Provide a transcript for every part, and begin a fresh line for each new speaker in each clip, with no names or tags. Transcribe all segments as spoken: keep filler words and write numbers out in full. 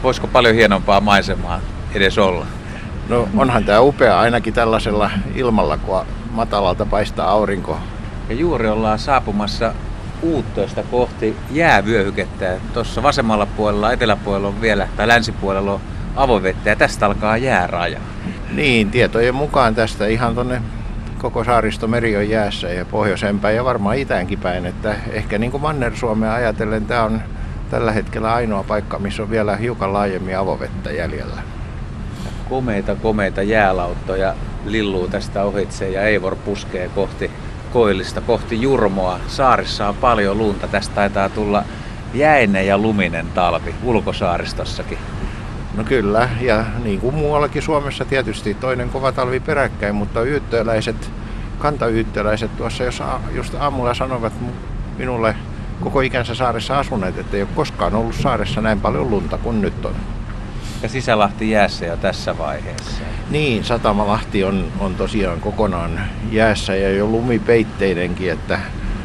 Voisiko paljon hienompaa maisemaa edes olla?
No onhan tämä upea ainakin tällaisella ilmalla, kun matalalta paistaa aurinko.
Ja juuri ollaan saapumassa Uuttöstä kohti jäävyöhykettä. Tuossa vasemmalla puolella, eteläpuolella on vielä, tai länsipuolella on avovettä ja tästä alkaa jääraja.
Niin, tietojen mukaan tästä ihan tonne koko Saaristomeri on jäässä ja pohjoiseen päin ja varmaan itäänkin päin. Että ehkä niin kuin Manner-Suomea ajatellen tämä on tällä hetkellä ainoa paikka, missä on vielä hiukan laajemmin avovettä jäljellä.
Komeita, komeita jäälauttoja lilluu tästä ohitse ja Eivor puskee kohti Koillista, kohti Jurmoa. Saarissa on paljon lunta. Tästä taitaa tulla jäinen ja luminen talvi ulkosaaristossakin.
No kyllä, ja niin kuin muuallakin Suomessa tietysti toinen kova talvi peräkkäin, mutta yyttöläiset, kantayhttöläiset tuossa jos just aamulla sanovat minulle koko ikänsä saaressa asuneet, että ei ole koskaan ollut saaressa näin paljon lunta kuin nyt on.
Ja Sisälahti jäässä jo tässä vaiheessa.
Niin, Satamalahti on, on tosiaan kokonaan jäässä ja jo lumipeitteinenkin, että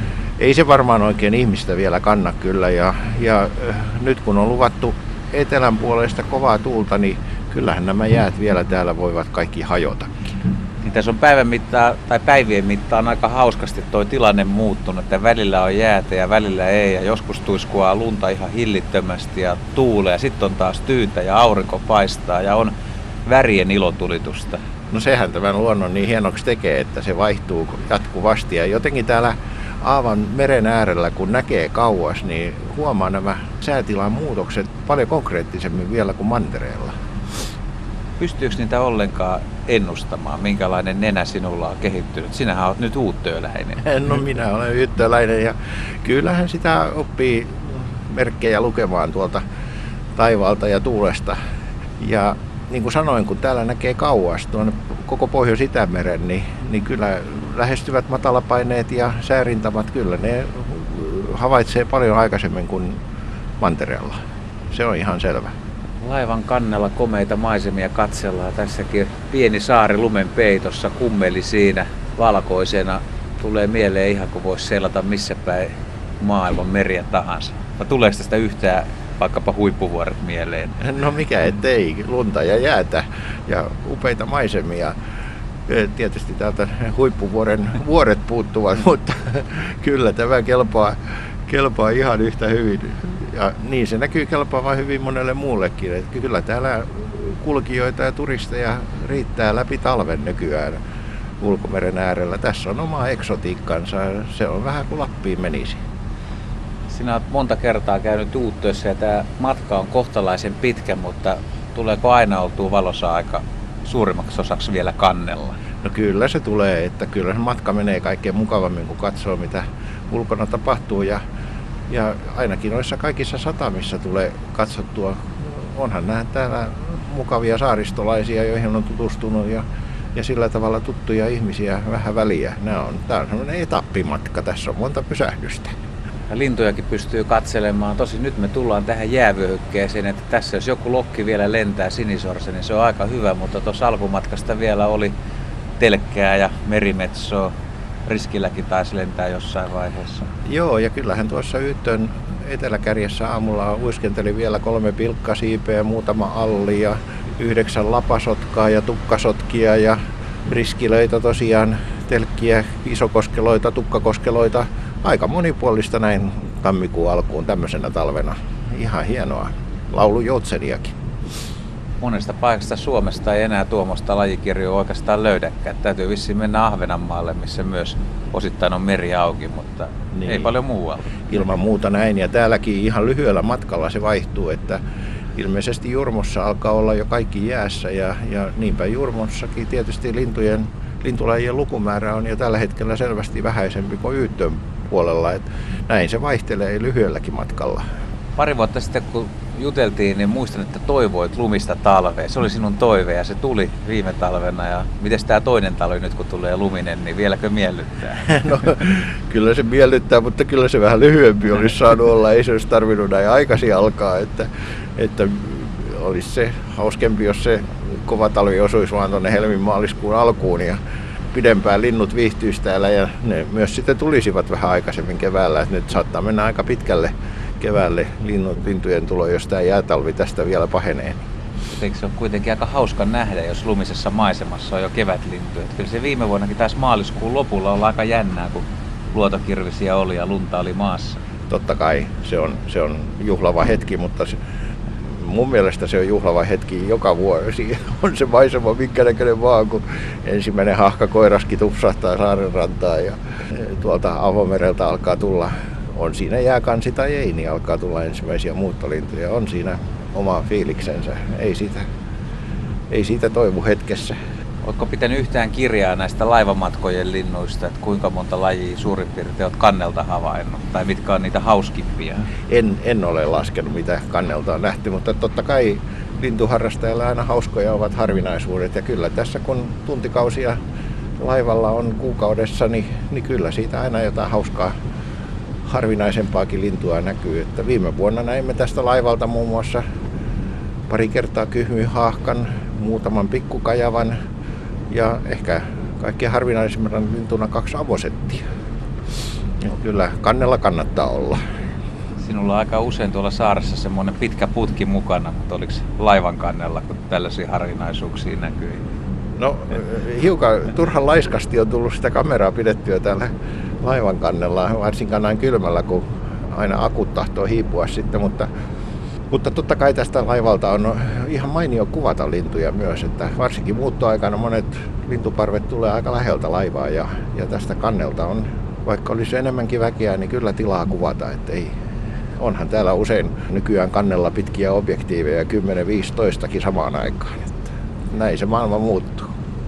ei se varmaan oikein ihmistä vielä kanna kyllä. Ja, ja äh, nyt kun on luvattu etelän puolesta kovaa tuulta, niin kyllähän nämä jäät vielä täällä voivat kaikki hajotakin.
Niin tässä on päivän mittaan, tai päivien mittaan aika hauskasti tuo tilanne muuttunut, että välillä on jäätä ja välillä ei, ja joskus tuiskuaa lunta ihan hillittömästi ja tuulee, ja sitten on taas tyyntä ja aurinko paistaa ja on värien ilotulitusta.
No sehän tämän luonnon niin hienoksi tekee, että se vaihtuu jatkuvasti, ja jotenkin täällä Aavan meren äärellä, kun näkee kauas, niin huomaa nämä säätilan muutokset paljon konkreettisemmin vielä kuin mantereella.
Pystyykö niitä ollenkaan ennustamaan, minkälainen nenä sinulla on kehittynyt? Sinähän olet nyt uuttööläinen.
No minä olen uuttööläinen ja kyllähän sitä oppii merkkejä lukemaan tuolta taivaalta ja tuulesta. Ja niin kuin sanoin, kun täällä näkee kauas tuonne koko Pohjois-Itämeren, niin, niin kyllä lähestyvät matalapaineet ja säärintamat, kyllä ne havaitsee paljon aikaisemmin kuin mantereella. Se on ihan selvä.
Laivan kannella komeita maisemia katsellaan. Tässäkin pieni saari lumen peitossa kummeli siinä valkoisena. Tulee mieleen ihan kuin voisi seilata missä päin maailman meriä tahansa. Vai tuleeko tästä yhtään vaikkapa huippuvuoret mieleen?
No mikä ettei, lunta ja jäätä ja upeita maisemia. Tietysti täältä huippuvuoren vuoret puuttuvat, mutta kyllä tämä kelpaa, kelpaa ihan yhtä hyvin. Ja niin se näkyy kelpaavan hyvin monelle muullekin. Että kyllä täällä kulkijoita ja turisteja riittää läpi talven nykyään ulkomeren äärellä. Tässä on oma eksotiikkansa. Se on vähän kuin Lappiin menisi.
Sinä olet monta kertaa käynyt Uuttössä ja tämä matka on kohtalaisen pitkä, mutta tuleeko aina oltua valossa aika suurimmaksi osaksi vielä kannella?
No kyllä se tulee, että kyllä se matka menee kaikkein mukavammin, kun katsoo mitä ulkona tapahtuu. Ja Ja ainakin noissa kaikissa satamissa tulee katsottua. Onhan nämä täällä mukavia saaristolaisia, joihin on tutustunut ja, ja sillä tavalla tuttuja ihmisiä vähän väliä. Nämä on, tämä on sellainen etappimatka, tässä on monta pysähdystä.
Ja lintujakin pystyy katselemaan. Tosin nyt me tullaan tähän jäävyöhykkeeseen, että tässä jos joku lokki vielä lentää sinisorsa, niin se on aika hyvä, mutta tuossa alkumatkasta vielä oli telkkää ja merimetsoa. Riskilläkin taisi lentää jossain vaiheessa.
Joo, ja kyllähän tuossa Yyttön eteläkärjessä aamulla uiskenteli vielä kolme pilkkasiipeä, muutama alli ja yhdeksän lapasotkaa ja tukkasotkia ja riskilöitä tosiaan, telkkiä, isokoskeloita, tukkakoskeloita. Aika monipuolista näin tammikuun alkuun tämmöisenä talvena. Ihan hienoa. Laulujoutseniakin.
Monesta paikasta Suomesta ei enää tuommoista lajikirjoa oikeastaan löydäkään. Täytyy vissiin mennä Ahvenanmaalle, missä myös osittain on meri auki, mutta niin. Ei paljon muualla.
Ilman muuta näin, ja täälläkin ihan lyhyellä matkalla se vaihtuu, että ilmeisesti Jurmossa alkaa olla jo kaikki jäässä, ja, ja niinpä Jurmossakin tietysti lintujen, lintulajien lukumäärä on jo tällä hetkellä selvästi vähäisempi kuin Yyttön puolella, että näin se vaihtelee lyhyelläkin matkalla.
Pari vuotta sitten, kun juteltiin, niin muistan, että toivoit lumista talvea. Se oli sinun toive ja se tuli viime talvena. Ja miten tämä toinen talvi nyt, kun tulee luminen, niin vieläkö miellyttää?
No, kyllä se miellyttää, mutta kyllä se vähän lyhyempi olisi saanut olla. Ei se olisi tarvinnut näin aikaisin alkaa, että, että olisi se hauskempi, jos se kova talvi osuisi vaan tuonne helmi-maaliskuun alkuun. Ja pidempään linnut viihtyisi täällä ja ne myös sitten tulisivat vähän aikaisemmin keväällä. Että nyt saattaa mennä aika pitkälle keväälle linnut, lintujen tulo, jos tämä jäätalvi tästä vielä pahenee.
Eikö se ole kuitenkin aika hauska nähdä, jos lumisessa maisemassa on jo kevätlintuja? Kyllä se viime vuonnakin taas maaliskuun lopulla olla aika jännää, kun luotokirvisiä oli ja lunta oli maassa.
Totta kai se on, se on juhlava hetki, mutta se, mun mielestä se on juhlava hetki joka vuosi. On se maisema minkä näköinen vaan, kun ensimmäinen hahkakoiraskin tupsahtaa saarenrantaan ja tuolta avomereltä alkaa tulla, on siinä jääkansi tai ei, niin alkaa tulla ensimmäisiä muuttolintuja. On siinä oma fiiliksensä. Ei siitä, ei siitä toivu hetkessä.
Oletko pitänyt yhtään kirjaa näistä laivamatkojen linnuista, että kuinka monta lajia suurin piirtein olet kannelta havainnut, tai mitkä on niitä hauskimpia?
En, en ole laskenut, mitä kannelta on nähty, mutta totta kai lintuharrastajilla aina hauskoja ovat harvinaisuudet, ja kyllä tässä kun tuntikausia laivalla on kuukaudessa, niin, niin kyllä siitä aina jotain hauskaa harvinaisempaakin lintua näkyy. Että viime vuonna näimme tästä laivalta muun muassa pari kertaa kyhmyhaahkan, muutaman pikkukajavan ja ehkä kaikkein harvinaisimmana lintuna kaksi avosettia. Ja kyllä kannella kannattaa olla.
Sinulla on aika usein tuolla saaressa semmoinen pitkä putki mukana, mutta oliko laivan kannella, kun tällaisia harvinaisuuksia näkyy?
No hiukan turhan laiskasti on tullut sitä kameraa pidettyä täällä laivan kannella, varsinkaan näin kylmällä, kun aina akut tahtoo hiipua sitten, mutta, mutta totta kai tästä laivalta on ihan mainio kuvata lintuja myös, että varsinkin muuttoaikana monet lintuparvet tulee aika läheltä laivaa ja, ja tästä kannelta on, vaikka olisi enemmänkin väkeä, niin kyllä tilaa kuvata, että ei, onhan täällä usein nykyään kannella pitkiä objektiiveja, kymmenen viisitoistakin samaan aikaan, että näin se maailma muuttuu.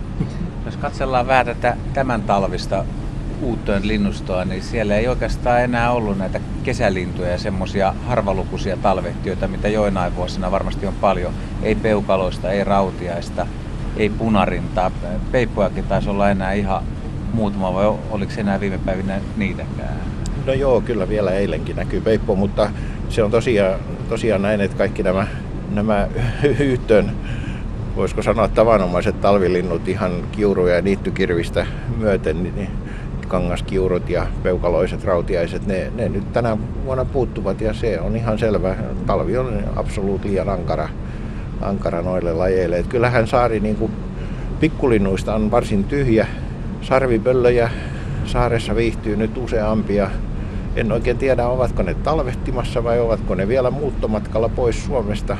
Jos katsellaan vähän tätä tämän talvista uuttojen linnustoa, niin siellä ei oikeastaan enää ollut näitä kesälintuja ja semmoisia harvalukuisia talvehtijoita, mitä joinain vuosina varmasti on paljon. Ei peukaloista, ei rautiaista, ei punarintaa. Peippojakin taisi olla enää ihan muutama, vai oliko enää viime päivinä niitäkään?
No joo, kyllä vielä eilenkin näkyy peippo, mutta se on tosiaan, tosiaan näin, että kaikki nämä, nämä yhteen, voisiko sanoa tavanomaiset talvilinnut ihan kiuruja ja niittykirvistä myöten, niin kangaskiurut ja peukaloiset rautiaiset, ne, ne nyt tänä vuonna puuttuvat ja se on ihan selvä. Talvi on absoluut liian ankara, ankara noille lajeille. Et kyllähän saari niin kuin pikkulinnuista on varsin tyhjä. Sarvipöllöjä saaressa viihtyy nyt useampia. En oikein tiedä, ovatko ne talvehtimassa vai ovatko ne vielä muuttomatkalla pois Suomesta.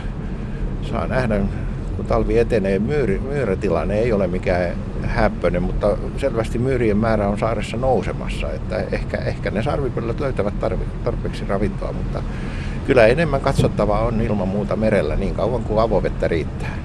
Saa nähdä, kun talvi etenee, myyri, myyrätilanne ei ole mikään häppöinen, mutta selvästi myyrien määrä on saaressa nousemassa. Että ehkä, ehkä ne sarvipöllöt löytävät tarpeeksi ravintoa, mutta kyllä enemmän katsottavaa on ilman muuta merellä niin kauan kuin avovettä riittää.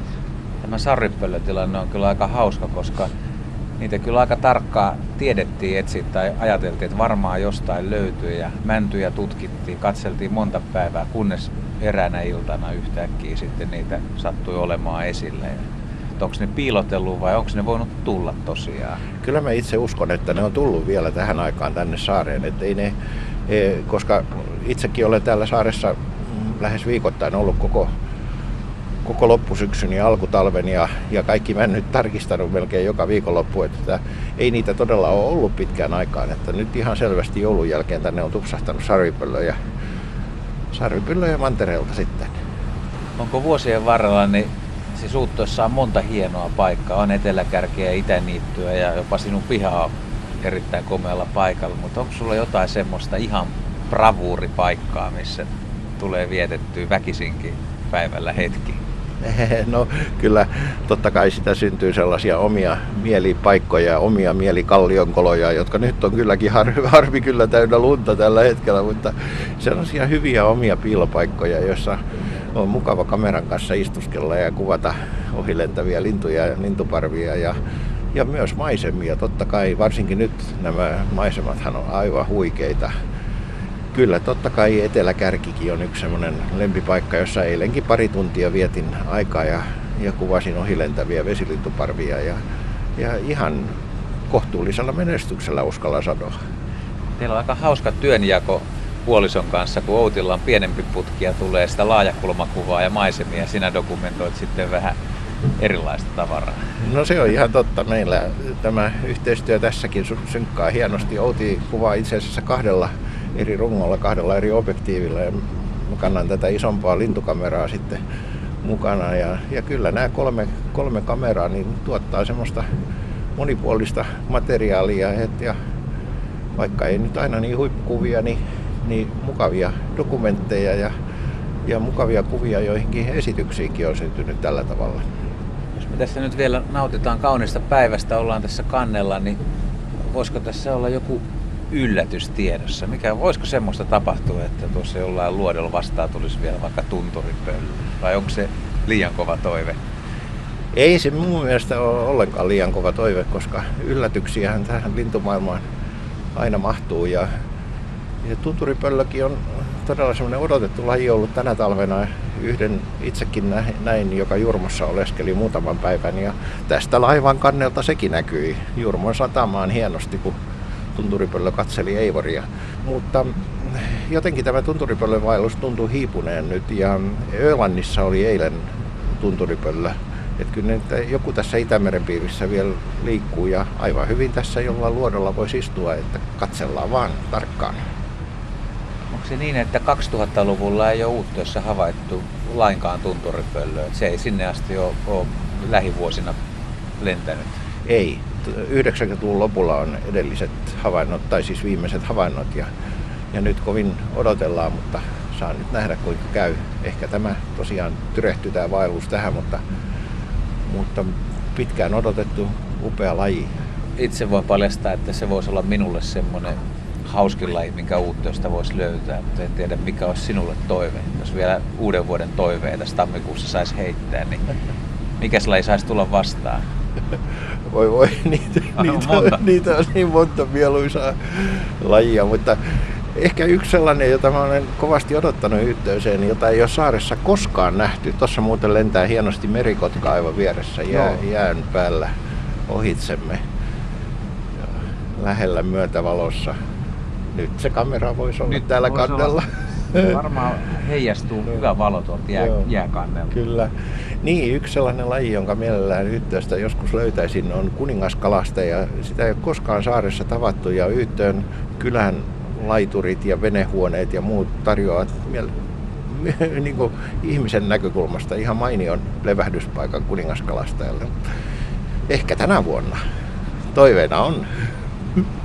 Tämä sarvipöllötilanne on kyllä aika hauska, koska niitä kyllä aika tarkkaan tiedettiin etsiä tai ajateltiin, että varmaan jostain löytyy ja mäntyjä tutkittiin, katseltiin monta päivää, kunnes eräänä iltana yhtäkkiä sitten niitä sattui olemaan esille. Onko ne piilotellut vai onko ne voinut tulla tosiaan?
Kyllä mä itse uskon, että ne on tullut vielä tähän aikaan tänne saareen. Että ei ne, koska itsekin olen täällä saaressa lähes viikoittain ollut koko, koko loppusyksyn ja alkutalven ja, ja kaikki männyt tarkistanut melkein joka viikonloppu. Että ei niitä todella ole ollut pitkään aikaan. Että nyt ihan selvästi joulun jälkeen tänne on tupsahtanut sarvipöllöjä, sarvipöllöjä mantereelta sitten.
Onko vuosien varrella niin siis uuttoissa on monta hienoa paikkaa, on eteläkärkeä ja itäniittyä ja jopa sinun piha on erittäin komealla paikalla, mutta onko sulla jotain semmoista ihan bravuuripaikkaa, missä tulee vietettyä väkisinkin päivällä hetki?
No kyllä, totta kai sitä syntyy sellaisia omia mielipaikkoja ja omia mielikallionkoloja, jotka nyt on kylläkin harvi, harvi kyllä täynnä lunta tällä hetkellä, mutta sellaisia hyviä omia piilopaikkoja, joissa on mukava kameran kanssa istuskella ja kuvata ohilentäviä lintuja ja lintuparvia ja, ja myös maisemia. Totta kai varsinkin nyt nämä maisemathan on aivan huikeita. Kyllä, totta kai Eteläkärkikin on yksi semmoinen lempipaikka, jossa eilenkin pari tuntia vietin aikaa ja, ja kuvasin ohilentäviä vesilintuparvia ja, ja ihan kohtuullisella menestyksellä uskalla sanoa.
Teillä on aika hauska työnjako puolison kanssa, kun Outilla on pienempi putki ja tulee sitä laajakulmakuvaa ja maisemia ja sinä dokumentoit sitten vähän erilaista tavaraa.
No se on ihan totta. Meillä tämä yhteistyö tässäkin synkkaa hienosti. Outi kuvaa itse asiassa kahdella eri rungolla kahdella eri objektiivilla ja mä kannan tätä isompaa lintukameraa sitten mukana. Ja, ja kyllä nämä kolme, kolme kameraa niin tuottaa semmoista monipuolista materiaalia ja vaikka ei nyt aina niin huippukuvia, niin, niin mukavia dokumentteja ja, ja mukavia kuvia joihinkin esityksiinkin on syntynyt tällä tavalla.
Jos me tässä nyt vielä nautitaan kaunista päivästä, ollaan tässä kannella, niin voisiko tässä olla joku yllätys tiedossa? Mikä, voisiko semmoista tapahtua, että tuossa jollain luodolla vastaan tulisi vielä vaikka tunturipöly? Vai onko se liian kova toive?
Ei se mun mielestä ole ollenkaan liian kova toive, koska yllätyksiähän tähän lintumaailmaan aina mahtuu. Ja, ja tunturipöllökin on todella semmoinen odotettu laji ollut tänä talvena. Yhden itsekin näin, joka Jurmossa oleskeli muutaman päivän. Ja tästä laivan kannelta sekin näkyi Jurmon satamaan hienosti, kun tunturipöllö katseli Eivoria. Mutta jotenkin tämä tunturipöllövaellus tuntui hiipuneen nyt. Ja Ölannissa oli eilen tunturipöllö. Että kyllä nyt joku tässä Itämeren piirissä vielä liikkuu ja aivan hyvin tässä jollain luodolla voisi istua, että katsellaan vaan tarkkaan.
Onko se niin, että kaksituhattaluvulla ei ole Uuttössä havaittu lainkaan tunturipöllöä? Se ei sinne asti ole, ole lähivuosina lentänyt?
Ei. yhdeksänkymmentäluvun lopulla on edelliset havainnot, tai siis viimeiset havainnot, ja, ja nyt kovin odotellaan, mutta saa nyt nähdä kuinka käy. Ehkä tämä tosiaan tyrehtyy tämä vaellus tähän, mutta mutta pitkään odotettu upea laji.
Itse voin paljastaa, että se voisi olla minulle semmoinen hauskin laji, minkä Uuttöstä voisi löytää, mutta en tiedä mikä olisi sinulle toive. Jos vielä uuden vuoden toiveen tässä tammikuussa saisi heittää, niin mikäs laji saisi tulla vastaan?
Voi voi, niitä, niitä, on, niitä on niin monta mieluisaa lajia, mutta ehkä yksi sellainen, jota mä olen kovasti odottanut yhteyseen, jota ei ole saaressa koskaan nähty. Tuossa muuten lentää hienosti merikotka aivan vieressä jää, no. jään päällä ohitsemme ja lähellä myötävalossa. Nyt se kamera voisi olla Nyt täällä vois kannella.
Olla. Varmaan heijastuu hyvä valo tuolta jää, jääkannella.
Kyllä. Niin, yksi sellainen laji, jonka mielellään Yyttöstä joskus löytäisin, on kuningaskalastaja. Sitä ei ole koskaan saaressa tavattu ja Yyttön kylän laiturit ja venehuoneet ja muut tarjoavat niin kuin ihmisen näkökulmasta ihan mainion levähdyspaikan kuningaskalastajalle. Ehkä tänä vuonna. Toiveena on.